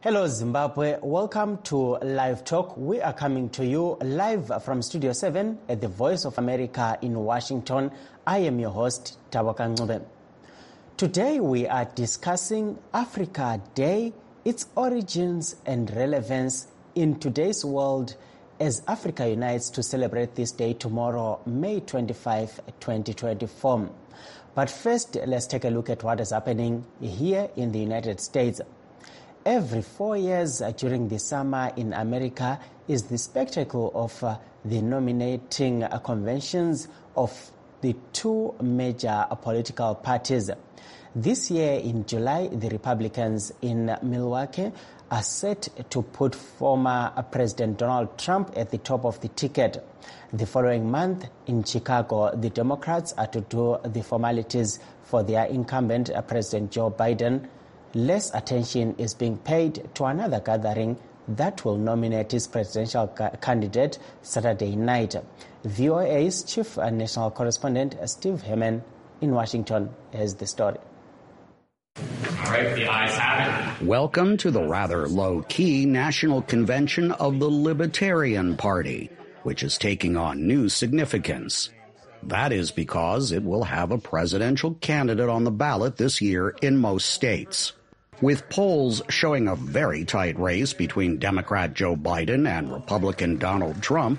Hello Zimbabwe, welcome to Live Talk. We are coming to you live from Studio 7 at the Voice of America in Washington. I am your host, Tabaka Ncube. Today we are discussing Africa Day, its origins and relevance in today's world as Africa unites to celebrate this day tomorrow, May 25, 2024. But first, let's take a look at what is happening here in the United States. Every 4 years during the summer in America is the spectacle of the nominating conventions of the two major political parties. This year in July, the Republicans in Milwaukee are set to put former President Donald Trump at the top of the ticket. The following month in Chicago, the Democrats are to do the formalities for their incumbent President Joe Biden. Less attention is being paid to another gathering that will nominate his presidential candidate Saturday night. VOA's chief national correspondent Steve Herman in Washington has the story. All right, the ayes have it. Welcome to the rather low-key National Convention of the Libertarian Party, which is taking on new significance. That is because it will have a presidential candidate on the ballot this year in most states. With polls showing a very tight race between Democrat Joe Biden and Republican Donald Trump,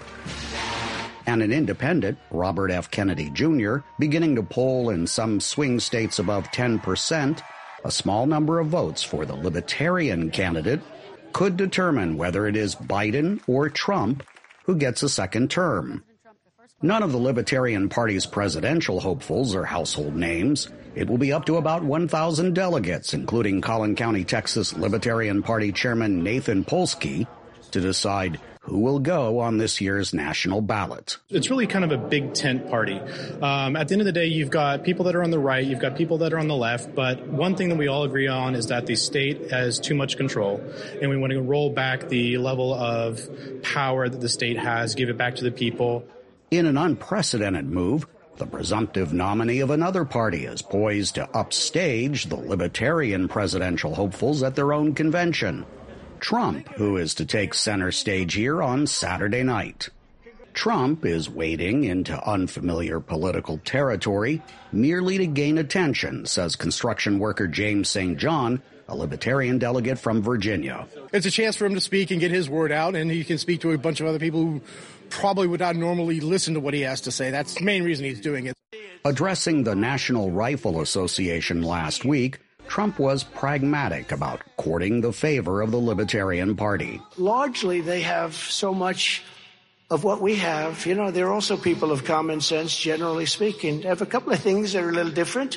and an independent, Robert F. Kennedy Jr., beginning to poll in some swing states above 10%, a small number of votes for the Libertarian candidate could determine whether it is Biden or Trump who gets a second term. None of the Libertarian Party's presidential hopefuls are household names. It will be up to about 1,000 delegates, including Collin County, Texas Libertarian Party Chairman Nathan Polsky, to decide who will go on this year's national ballot. It's really kind of a big tent party. At the end of the day, you've got people that are on the right, you've got people that are on the left, but one thing that we all agree on is that the state has too much control, and we want to roll back the level of power that the state has, give it back to the people. In an unprecedented move, the presumptive nominee of another party is poised to upstage the Libertarian presidential hopefuls at their own convention. Trump, who is to take center stage here on Saturday night. Trump is wading into unfamiliar political territory merely to gain attention, says construction worker James St. John, a Libertarian delegate from Virginia. It's a chance for him to speak and get his word out, and he can speak to a bunch of other people who probably would not normally listen to what he has to say. That's the main reason he's doing it. Addressing the National Rifle Association last week, Trump was pragmatic about courting the favor of the Libertarian Party. Largely, they have so much of what we have. You know, they're also people of common sense, generally speaking. They have a couple of things that are a little different.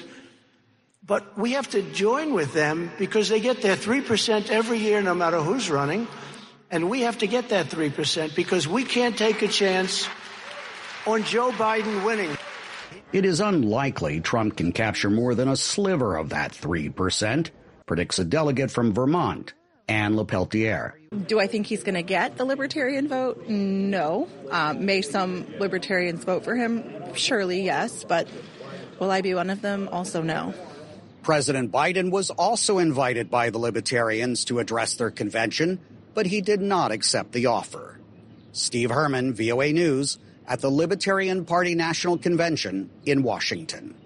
But we have to join with them because they get their 3% every year, no matter who's running. And we have to get that 3% because we can't take a chance on Joe Biden winning. It is unlikely Trump can capture more than a sliver of that 3%, predicts a delegate from Vermont, Anne LaPeltier. Do I think he's going to get the Libertarian vote? No. May some Libertarians vote for him? Surely, yes. But will I be one of them? Also, no. President Biden was also invited by the Libertarians to address their convention, but he did not accept the offer. Steve Herman, VOA News, at the Libertarian Party National Convention in Washington.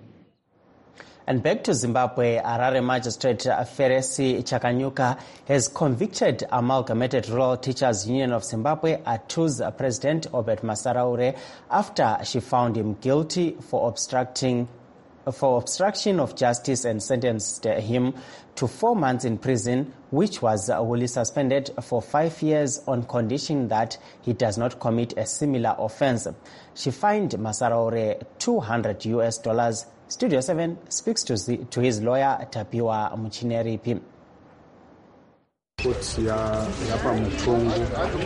And back to Zimbabwe, Harare Magistrate Feresi Chakanyuka has convicted Amalgamated Rural Teachers Union of Zimbabwe, ATU's President Obert Masaraure, after she found him guilty for obstruction of justice and sentenced him to 4 months in prison, which was only suspended for 5 years on condition that he does not commit a similar offense. She fined Masaraure $200. Studio 7 speaks to his lawyer, Tapiwa Muchineripi. Yapa mutongo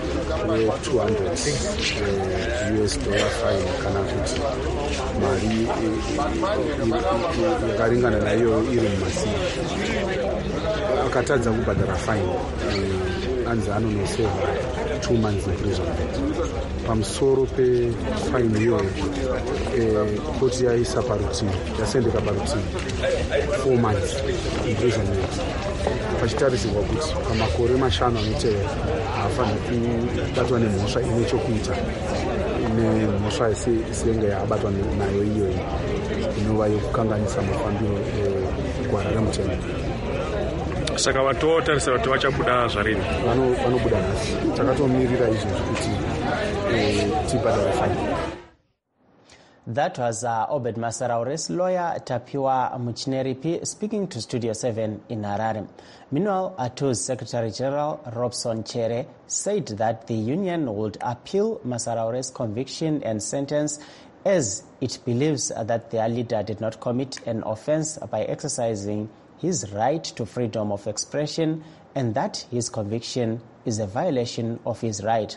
$200 fine kana kuti mari yakaringana nayo iri mumasiri akatadza kubhadhara fine anzi anonoseva 2 months imprisonment. Pamusoro pefaini iyoyo koti yaisa parutivi, yasendeka parutivi 4 months imprisonment. Pachitarisirwa kuti pamakore mashanu anotevera haafaniri kubatwa nemhosva ine chokuita nemhosva senge yaabatwa nayo iyoyi inova yokukanganisa mafambiro egwara remutemo. Saka vatotarisira kuti vachabuda zvarini? Vanobuda nhasi. Takatomirira izvozvo kuti tibhadhare faini. That was Obed Masaraures, lawyer Tapiwa Muchineripi, speaking to Studio 7 in Harare. Meanwhile, ATU's Secretary General Robson Chere said that the union would appeal Masaraures' conviction and sentence as it believes that their leader did not commit an offense by exercising his right to freedom of expression and that his conviction is a violation of his right.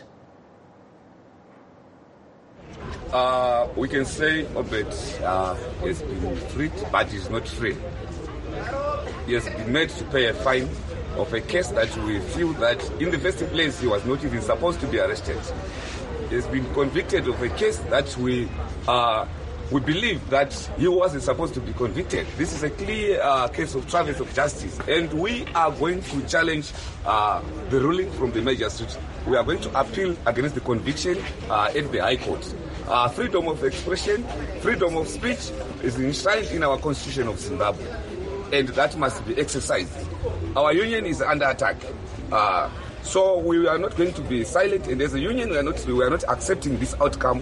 We can say Obed has been freed, but he's not free. He has been made to pay a fine of a case that we feel that in the first place he was not even supposed to be arrested. He has been convicted of a case that we believe that he wasn't supposed to be convicted. This is a clear case of traverse of justice, and we are going to challenge the ruling from the magistrate. We are going to appeal against the conviction at the High Court. Freedom of expression, freedom of speech is enshrined in our Constitution of Zimbabwe, and that must be exercised. Our union is under attack. So we are not going to be silent, and as a union we are not accepting this outcome.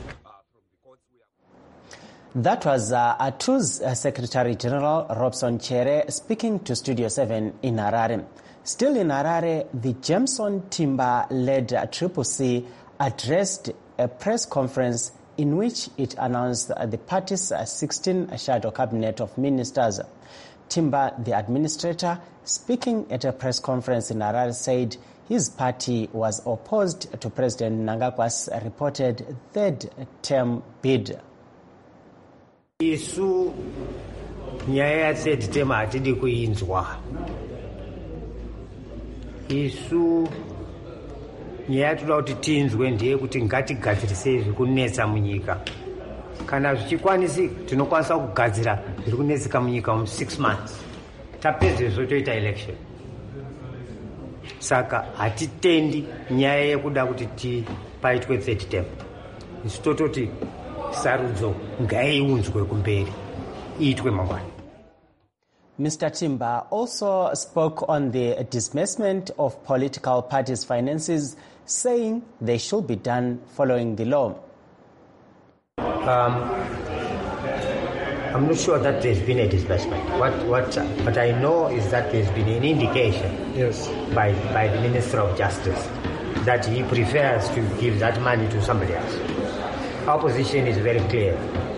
That was ATU's Secretary General Robson Chere speaking to Studio 7 in Harare. Still in Harare, the Jameson Timber-led CCC addressed a press conference in which it announced the party's 16 shadow cabinet of ministers. Timber, the administrator, speaking at a press conference in Harare, said his party was opposed to President Mnangagwa's reported third-term bid. Isu nyaya ya third term hatidi kuinzwa. Isu nyaya toda kuti tinzwe ndiye kuti ngatigadzirise zviri kunetsa munyika. Kana zvichikwanisika tinokwanisa kugadzira zviri kunetsika munyika mu 6 months. Tapedza toita election. Saka hatitendi nyaya yekuda kuti paitwe third term. Isu tototi sarudzo ngaiunzwe kumberi iitwe mangwana. Mr. Timber also spoke on the disbursement of political parties' finances, saying they should be done following the law. I'm not sure that there's been a disbursement. What I know is that there's been an indication by the Minister of Justice that he prefers to give that money to somebody else. Our position is very clear.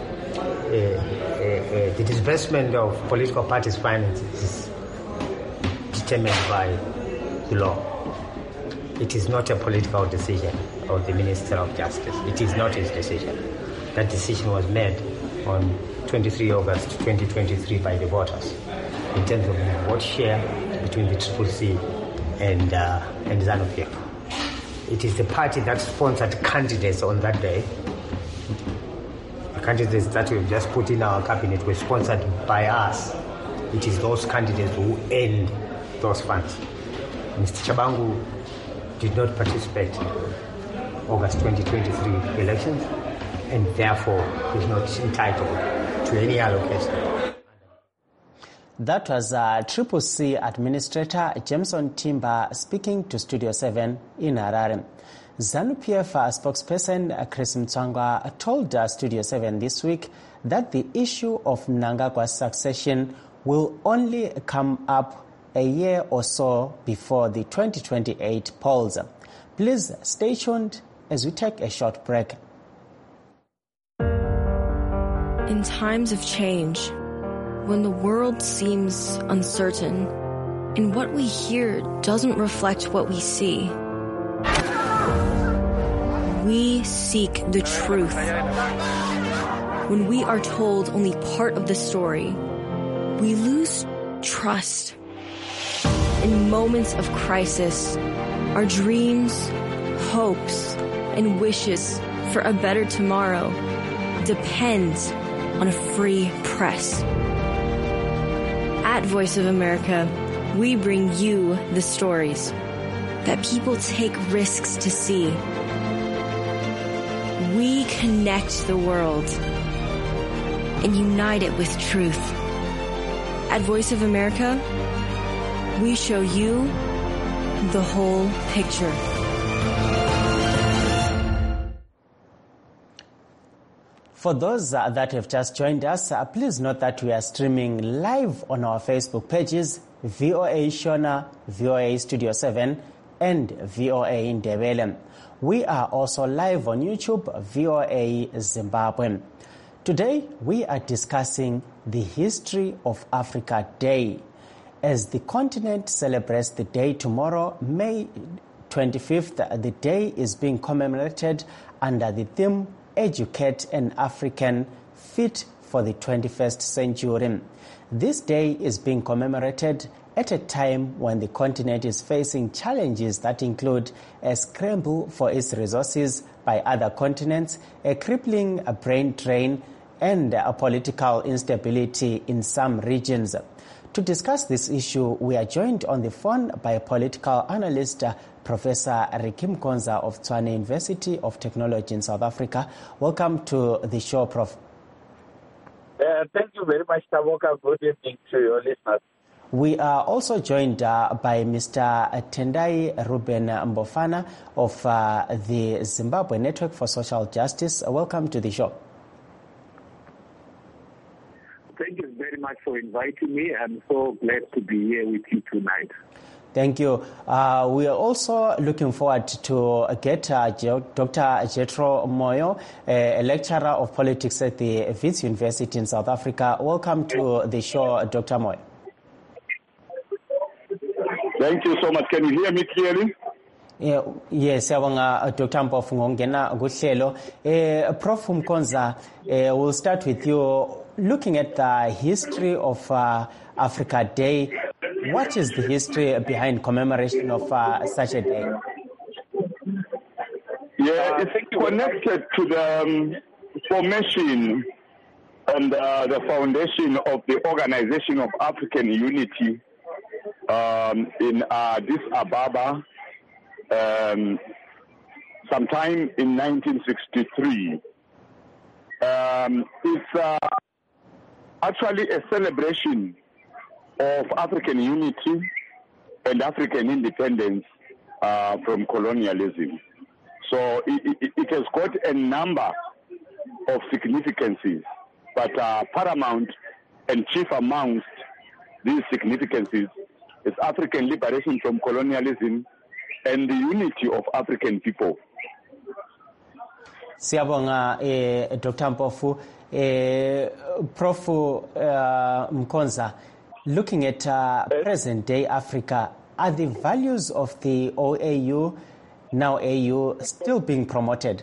The disbursement of political parties' finances is determined by the law. It is not a political decision of the Minister of Justice. It is not his decision. That decision was made on 23 August 2023 by the voters in terms of the vote share between the CCC and ZANU-PF. It is the party that sponsored candidates on that day. Candidates that we've just put in our cabinet were sponsored by us. It is those candidates who earned those funds. Mr. Chabangu did not participate in August 2023 elections and therefore is not entitled to any allocation. That was CCC Administrator Jameson Timber speaking to Studio 7 in Harare. ZANU-PF spokesperson Chris Mtswangwa told Studio 7 this week that the issue of Mnangagwa's succession will only come up a year or so before the 2028 polls. Please stay tuned as we take a short break. In times of change, when the world seems uncertain and what we hear doesn't reflect what we see, we seek the truth. When we are told only part of the story, we lose trust. In moments of crisis, our dreams, hopes and wishes for a better tomorrow depends on a free press. At Voice of America, we bring you the stories that people take risks to see. We connect the world and unite it with truth. At Voice of America, we show you the whole picture. For those that have just joined us, please note that we are streaming live on our Facebook pages, VOA Shona, VOA Studio 7, and VOA Ndebele. We are also live on YouTube, VOA Zimbabwe. Today, we are discussing the History of Africa Day. As the continent celebrates the day tomorrow, May 25th, the day is being commemorated under the theme, Educate an African Fit for the 21st Century. This day is being commemorated at a time when the continent is facing challenges that include a scramble for its resources by other continents, a crippling brain drain, and a political instability in some regions. To discuss this issue, we are joined on the phone by political analyst Professor Rykie Mkonza of Tshwane University of Technology in South Africa. Welcome to the show, Prof. Thank you very much, Taboka. Good evening to your listeners. We are also joined by Mr. Tendai Ruben Mbofana of the Zimbabwe Network for Social Justice. Welcome to the show. Thank you very much for inviting me. I'm so glad to be here with you tonight. Thank you. We are also looking forward to get Dr. Jethro Moyo, a lecturer of politics at the Wits University in South Africa. Welcome to the show, Dr. Moyo. Thank you so much. Can you hear me clearly? Yes, Dr. Mpofu ngongena kuhlelo. Prof Mkonza, we'll start with you. Looking at the history of Africa Day, what is the history behind commemoration of such a day? Yeah, it's connected to the formation and the foundation of the Organization of African Unity in Addis Ababa sometime in 1963. It's actually a celebration of African unity and African independence from colonialism. So it has got a number of significances, but paramount and chief amongst these significances is African liberation from colonialism and the unity of African people. Siyabonga Dr. Mpofu. Prof Mkonza, looking at present-day Africa, are the values of the OAU, now AU, still being promoted?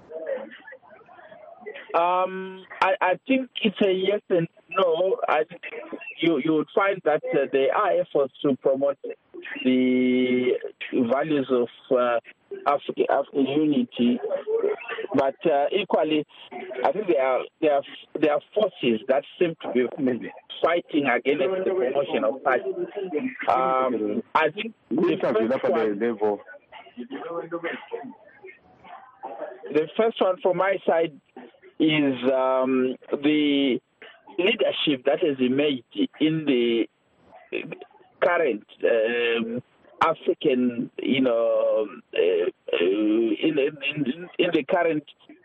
I think it's a yes and no. I think you would find that there are efforts to promote the values of African unity, but equally, I think there are forces that seem to be fighting against the promotion of such. I think the first one from my side is the leadership that has emerged in the current African, in the current,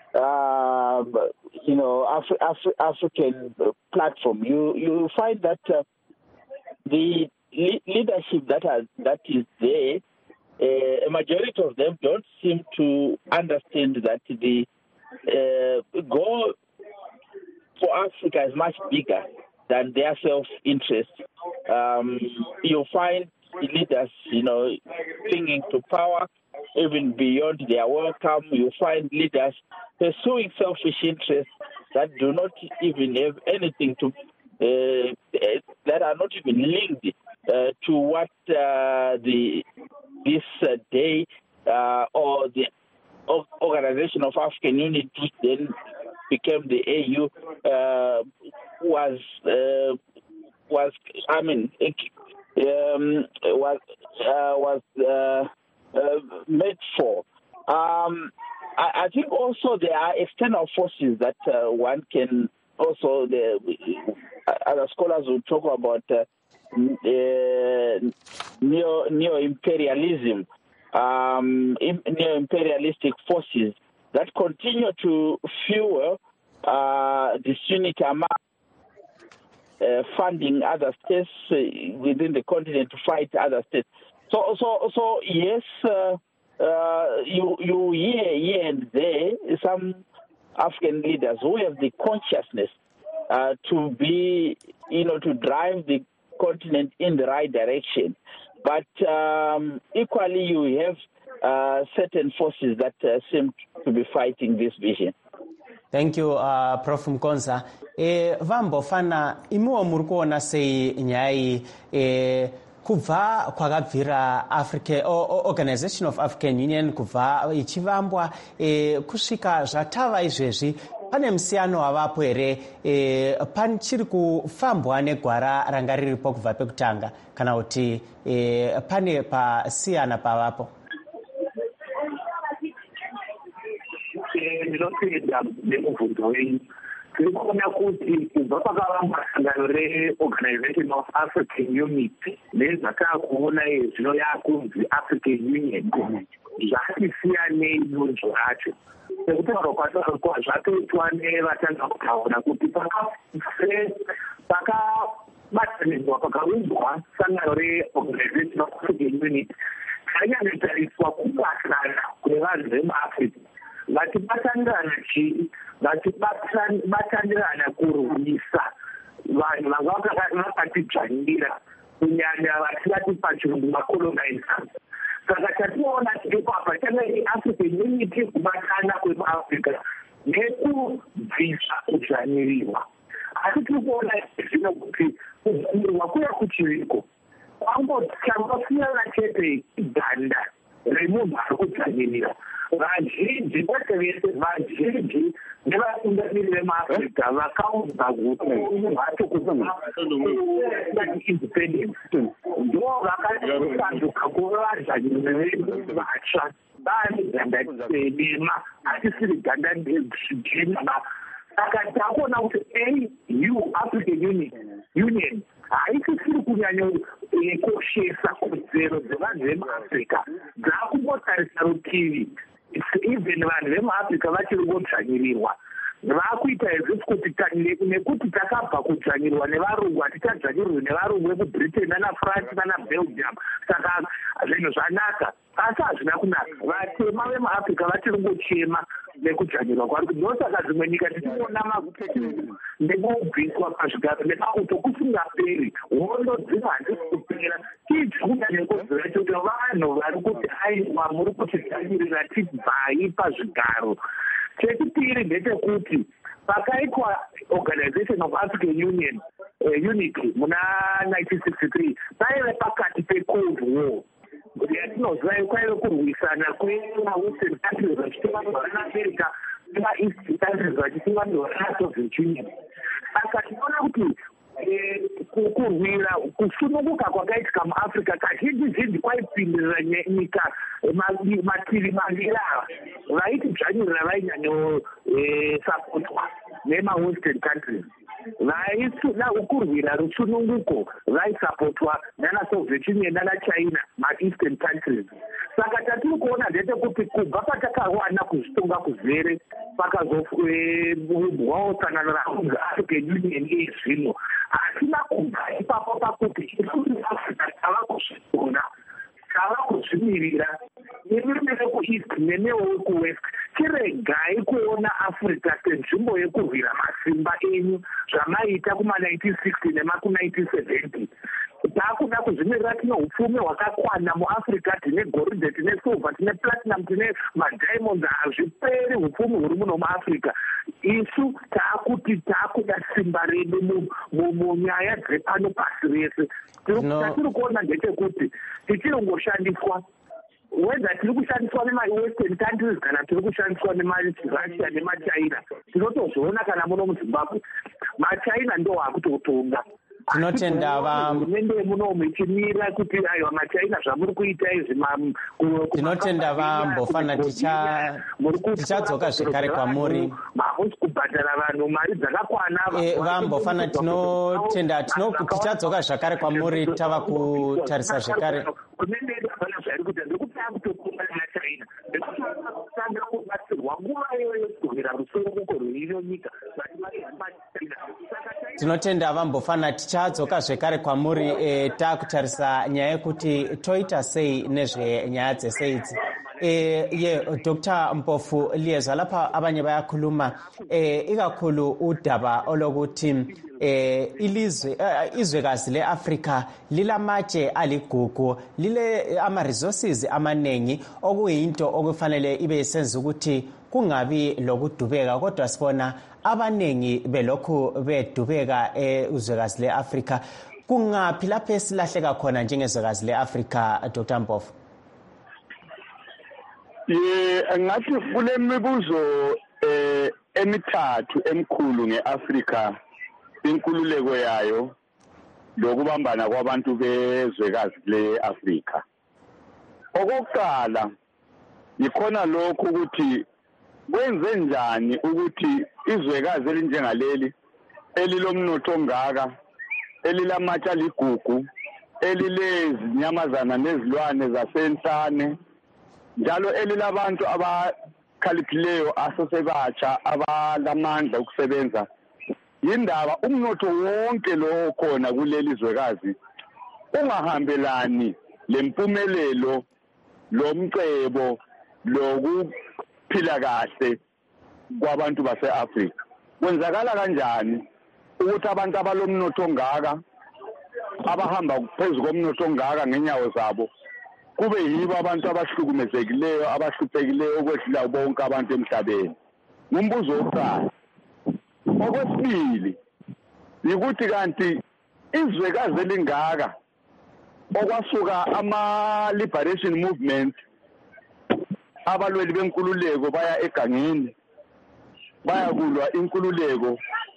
African platform. You find that the leadership that is there, a majority of them don't seem to understand that the goal for Africa is much bigger than their self-interest. You find leaders, clinging to power even beyond their welcome. You find leaders pursuing selfish interests that do not even have anything to, that are not even linked to what this day or the Organization of African Unity, which then became the AU, was made for. I think also there are external forces that one can also, other scholars will talk about neo-imperialism, neo-imperialistic forces that continue to fuel disunity among funding other states within the continent to fight other states. So yes, you hear here and there some African leaders who have the consciousness to be, to drive the continent in the right direction. But equally, you have certain forces that seem to be fighting this vision. Thank you, Prof. Mkonza. Vambofana, imuwo muri kuona sei nyaya kubva kwakabvira Organization of African Union kubva ichivambwa kusvika zvatava izvezvi, pane musiyano wavapo here pachiri kufambwa negwara ranga riripo kubva pekutanga, kana kuti pane pasiyana pavapo? Ndinopinda nemubvunzo wenyu. Tiri kuona kuti kubva pakavambwa sangano reOrganization of African Unity nezvatakuona zvino yakunzi African Union zvati siyanei donzvo racho. Sekutaura kwataurwa zvatoitwa nevatanga kutaura kuti pakabatanidzwa pakaunzwa sangano reOrganization of African Unity kanyanotariswa kubatana kwevanhu vemuAfrica. Vatibatanirana kurwisa vanhu vanga vakatidzvanira kunyanya vatingati pachirungu macolonizers. Saka tationa tiripapa tanga iAfrican Unity kubatana kwemuAfrica nekubvisa kudzvanyiriwa. Asi tiri kuona zvino kuti kudzvanyirwa kuya kuchiriko kwangosiyana chete ganda remunhu ari kudzvanyirira. Vazhinji kwete vese, vazhinji nevatungamiri vemuAfrica vakaudza kuti vacho independence ndo vakasanduka kuva vadzvanyiriri vedu vatsva vaane ganda dema hatisiri ganda jena. Saka takuona kuti AU, African Union haisisiri kunyanya koshesa kodzero dzevanhu vemuAfrica. Dzakumbotarisa rutivi even vanhu vemuAfrica vachiri kudzvanyirirwa. Vakuita ezvisi kuti nekuti takabva kudzvanyirirwa nevarungu hatichadzvanyirirwi nevarungu vekuBritain nanaFrance nanaBelgium. Saka zvinhu zvanaka, asi hazvina kunaka. Vatema vemuAfrica vachiri kungochema nekudzvanyirirwa kwari. Ndosaka dzimwe nyika tichiona magupetu nekubviswa pazvigaro nepauto kusingaperi. Hondo dzino hadzisi kupera. Tichi kunyanya kodzera kuti vanhu vari kuti aiwa muri kutidzvanyirira tibvai pazvigaro. Chechipiri ndechekuti pakaitwa Organization of African Union Unity muna 1963 paive pakati peCold War yatinoziva kwaive kurwisana kwemaWestern countries vachitungamirwa naAmerica nemaEast countries vachitungamirwa naSoviet Union. Saka tinoona kuti kurwira kusununguka kwakaitika muAfrica kazhinji kwaipindirira nyika mativi maviri ava. Vaiti dzvanyirira vainyanyosapotwa nemaWestern countries. Kurwira rusununguko vaisapotwa nanaSoviet Union nanaChina, maEastern countries. Saka tatiri kuona ndechekuti kubva patakawana kuzvitonga kuzere pakazombwawo sangano rakunzi African Union yezvino, hatina kubva ipapo pakuti Africa tava kuzvikona, tava kuzvimirira nemimwe vekuEast nenewo vekuWest. Tiregai kuona Africa senzvimbo yekurwira masimba enyu zvamaita kuma1960 nemaku1970. Taakuda kuzvimirira tine upfumi hwakakwana muAfrica, tine goridhe, tine silver, tine platinum, tine madiamonds. Hazviperi upfumi huri muno muAfrica. Isu taakuda simba redu munyaya dzepano pasi rese. Tatiri kuona ndechekuti tichirongoshandiswa whether tiri kushandiswa nemawestern countries kana tiri kushandiswa nemarussia nemachina tinotozoona kana muno muzimbabwe machina ndo akutotonga. Tinotenda hurumende yemunomu ichimira kuti aiwa machina zvamuri kuita izvi tinotenda vambofana tichadzoka zvekare kwamuri mamusi kubhadhara vanhu mari dzakakwana vambofana tinotenda tichadzoka zvakare kwamuri tava kutarisa zvekare hurumende yedu hapana zvairi kuita ndekutaa kutokonga nemachina ndekutanga kubatsirwa nguva iyoyo kugumira rusunguko rweino nyika tinotenda vambofana tichadzoka zvekare kwamuri takutarisa nyaya yekuti toita sei nezvenyaya dzese idzi. Dr. Mpofu liyezwa lapha abanye bayakhuluma ikakhulu udaba olokuthi izwekazi le-Afrika lilamatshe aligugu lile ama-resources amanengi okuyinto okufanele ibe isenza ukuthi kungabi lokudubeka kodwa sibona abanengi belokhu bedubeka uzwekazi le-Afrika. Kungaphi lapho esilahleka khona njengezwekazi le-Afrika, Dr. Mpofu? Ngathi kule mibuzo emithathu emkhulu ngeAfrika inkululeko yayo lokubambana kwabantu bezwekazi le-Afrika. Okokuqala yikhona lokho ukuthi kwenze njani ukuthi izwekazi elinjengaleli elilomnotho ongaka elilamatshe aligugu elilezinyamazana nezilwane zasenhlane njalo elilabantu abakhaliphileyo asesebatsha abalamandla okusebenza yindaba umnotho wonke lo khona kuleli zwekazi ungahambelani lempumelelo lomcebo lokuphila kahle kwabantu base-Afrika. Kwenzakala kanjani ukuthi abantu abalomnotho ongaka abahamba phezu komnotho ongaka ngenyawo zabo kube yibo abantu abahlukumezekileyo abahluphekileyo okwedlula bonke abantu emhlabeni? Ngumbuzo wokuqala. Okwesibili yikuthi kanti izwekazi elingaka okwasuka ama-liberation movement abalweli benkululeko baya egangeni bayakulwa inkululeko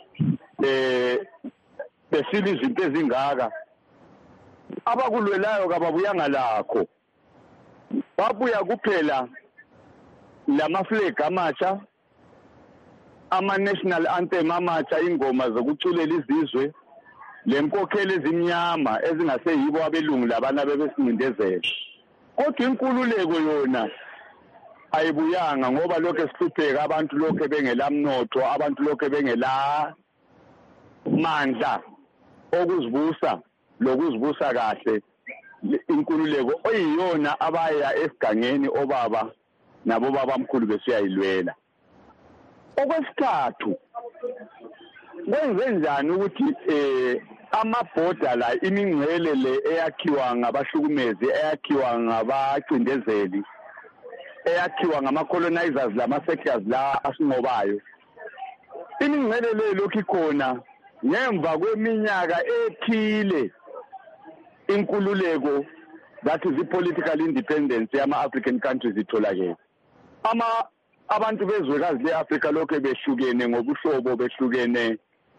besila izinto ezingaka abakulwelayo kababuyanga lakho babuya kuphela lamaflag amatsha ama-national anthem amatsha ingoma zokuculela izizwe lenkokheli ezimnyama ezingaseyibo abelungu labana bebesingcindezela. Kodwa inkululeko yona ayibuyanga ngoba lokho esihlupheka abantu lokho bengelamnotho abantu lokho bengela mandla okuzibusa lokuzibusa kahle inkululeko oyiyona abaya esigangeni obaba nabo babamkhulu besiyayilwela. Okwesithathu kwenze njani ukuthi amabhoda la imingcele le eyakhiwa ngabahlukumezi eyakhiwa ngabacindezeli eyakhiwa ngama-colonizers lama-settlers la asinqobayo imingcele le lokhu ikhona ngemva kweminyaka ethile inkululeko that is i-political independence yama-African countries itholakele. Abantu bezwekazi le-Afrika lokhu behlukene ngobuhlobo behlukene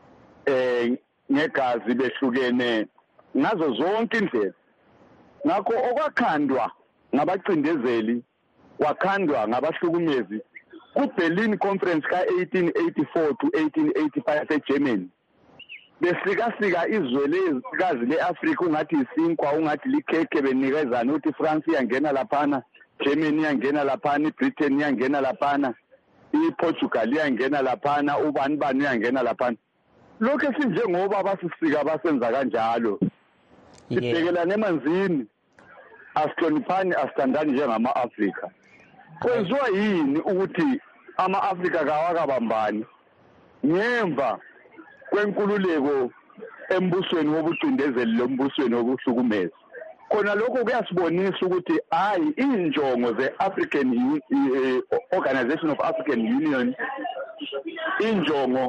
negazi behlukene ngazo zonke indlela. Ngakho okwakhandwa ngabacindezeli wakhandwa ngabahlukumezi ku-Berlin Conference ka-1884 to 1885 eGermany besikasika izwe lezikazi le-Afrika ungathi isinkwa ungathi likhekhe benikezana ukuthi France iyangena laphana, Germany iyangena laphana, iBritain iyangena laphana, iPortugal iyangena laphana, ubani bani iyangena laphana. Lokho esinjengoba basisika basenza kanjalo sibhekelana emanzini asihloniphani asithandani njengama-Afrika. Kwenziwa yini ukuthi ama-Afrika kawakabambani ngemva kwenkululeko embusweni wobucindezeli lombusweni wobuhlukumezi? Khona lokho kuyasibonisa ukuthi hayi injongo ze-African Organization of African Union injongo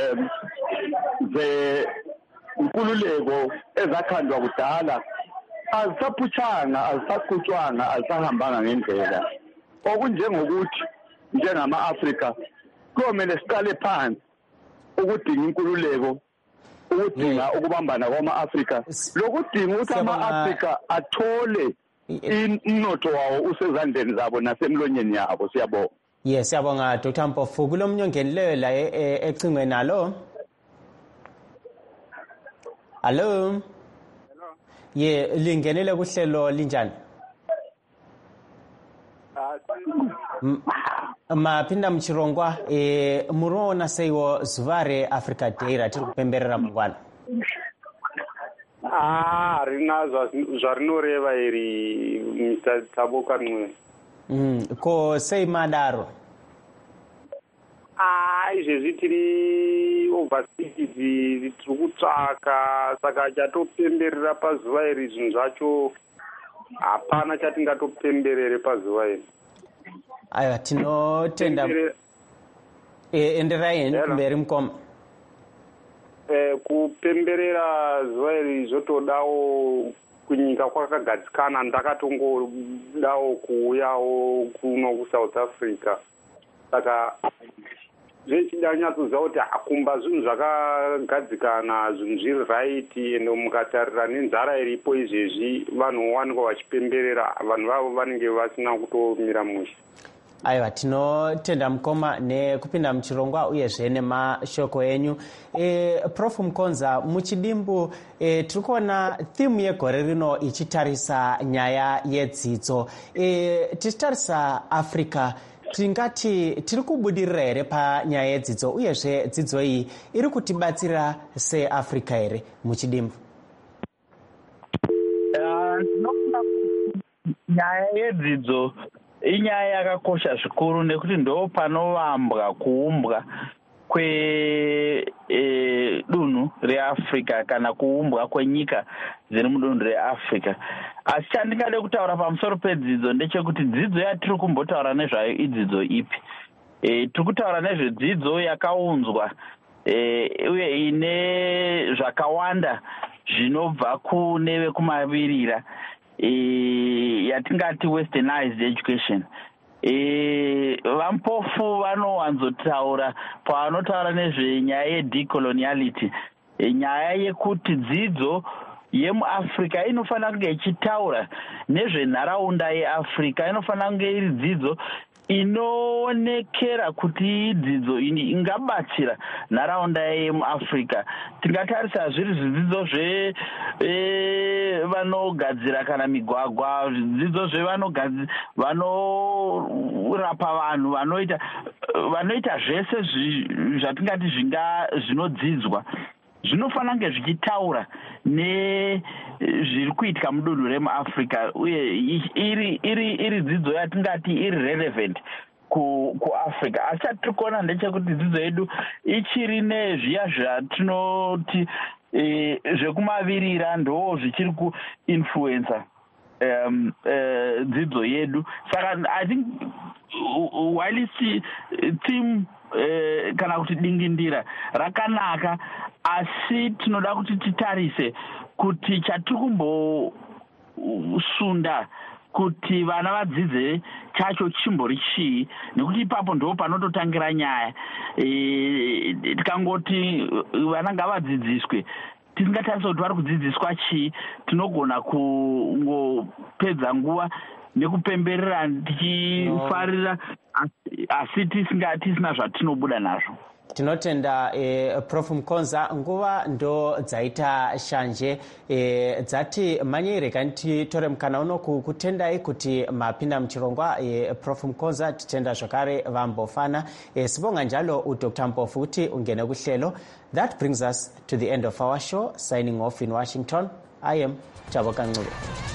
ze inkululeko ezakhandwa kudala azisaphuthanga, azisaqhutshwanga, azisahambanga ngendlela. Okunjengokuthi njengama-Afrika kuyomele siqale phansi ukudinga inkululeko, ukudinga ukubambana kwama-Afrika, lokudinga ukuthi ama-Afrika athole umnotho wawo usezandleni zabo nasemlonyeni yabo. Siyabonga. Yes, siyabonga Dr. Mpofu. Kulo mnyongenileyo la ecingweni nalo. Hello. Lingenele kuhlelo linjani? Mapinda mchirongwa murona seiwo zuvare Africa Day ratiri kupemberera mangwana. Rina zvarinoreva iri mitaboka mwe. Ko sei madaro? Izvezvi tiri overseas tiri kutsvaka, saka chatopemberera pazuva iri zvinhu zvacho hapana chatingatopemberere pazuva iri. Aiwa, tinotenda enderai mberi mukoma. Kupemberera zuva iri zvotodawo kunyika kwakagadzikana. Ndakatongodawo kuuyawo kuno kuSouth Africa, saka zvechida nyatsoziva kuti akumba zvinhu zvakagadzikana, zvinhu zviri right, ende mukatarira nenzara iripo izvezvi vanhu vowanikwa vachipemberera, vanhu vavo vanenge vasina kutomira mushe. Aiwa, tinotenda mukoma nekupinda muchirongwa uyezve nemashoko enyu. Prof Mukonza, muchidimbu tiri kuona thimu yegore rino ichitarisa nyaya yedzidzo. Tichitarisa Africa, tingati tiri kubudirira here panyaya yedzidzo, uyezve dzidzo iyi iri kutibatsira seAfrica here muchidimbu? Nyaya yedzidzo inyaya yakakosha zvikuru nekuti ndo panovambwa kuumbwa kwedunhu reAfrica kana kuumbwa kwenyika dziri mudunhu reAfrica. Asi chandingade kutaura pamusoro pedzidzo ndechekuti dzidzo yatiri kumbotaura nezvayo idzidzo ipi? Tiri kutaura nezvedzidzo yakaunzwa uye ine zvakawanda zvinobva kune vekumavirira, yatingati westernized education. Vampofu vanowanzotaura pavanotaura nezvenyaya yedecoloniality, nyaya yekuti dzidzo yemuAfrica inofanira kunge ichitaura nezvenharaunda yeAfrica, inofanira kunge iri dzidzo inoonekera kuti dzidzo ingabatsira nharaunda yemuAfrica. Tingatarisa zviri zvidzidzo zvevanogadzira kana migwagwa, zvidzidzo zvevanorapa vanhu, vanoita zvese zvatingati zvinodzidzwa, zvinofanira kunge zvichitaura nezviri kuitika mudunhu remuAfrica, uye iri dzidzo yatingati iri relevant kuAfrica. Asi chatiri kuona ndechekuti dzidzo yedu ichiri nezviya zvatinoti zvekumavirira ndo zvichiri kuinfluensa dzidzo yedu. Saka I think while team kana kuti dingindira rakanaka, asi tinoda kuti titarise kuti chatiri kumbosunda kuti vana vadzidze chacho chimbori chii, nekuti ipapo ndo panototangira nyaya. Tikangoti vana ngavadzidziswe, tisingatarisa kuti vari kudzidziswa chii, tinogona kungopedza nguva nekupemberera tichifarira asi tisina zvatinobuda nazvo. Tinotenda Prof Mukonza, nguva ndo dzaita shanje, dzati manyereka titore mukana uno kutendai kuti mapinda muchirongwa. Prof Mukonza titenda zvakare vambofana, sibonga njalo uDr Mpofu kuti ungene kuhlelo. That brings us to the end of our show. Signing off in Washington, I am Taboka Ncube.